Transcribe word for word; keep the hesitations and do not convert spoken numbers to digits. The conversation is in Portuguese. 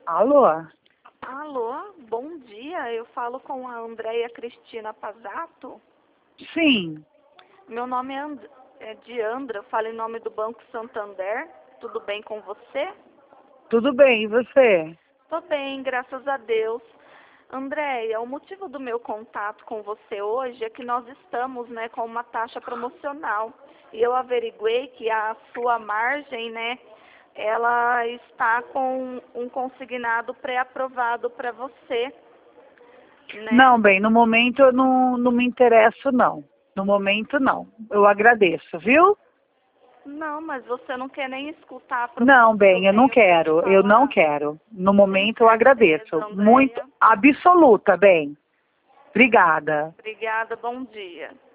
Alô? Alô, bom dia. Eu falo com a Andréia Cristina Pazato. Sim. Meu nome é, And é Diandra, eu falo em nome do Banco Santander. Tudo bem com você? Tudo bem, e você? Tô bem, graças a Deus. Andréia, o motivo do meu contato com você hoje é que nós estamos, né, com uma taxa promocional. E eu averiguei que a sua margem, né, ela está com um consignado pré-aprovado para você, né? Não, bem, no momento eu não, não me interesso, não. No momento, não. Eu agradeço, viu? Não, mas você não quer nem escutar a proposta Não, bem, que eu não tenho pra te quero. Eu não falar? quero. No Tem momento eu agradeço. certeza, Muito Andréia? absoluta, bem. Obrigada. Obrigada, bom dia.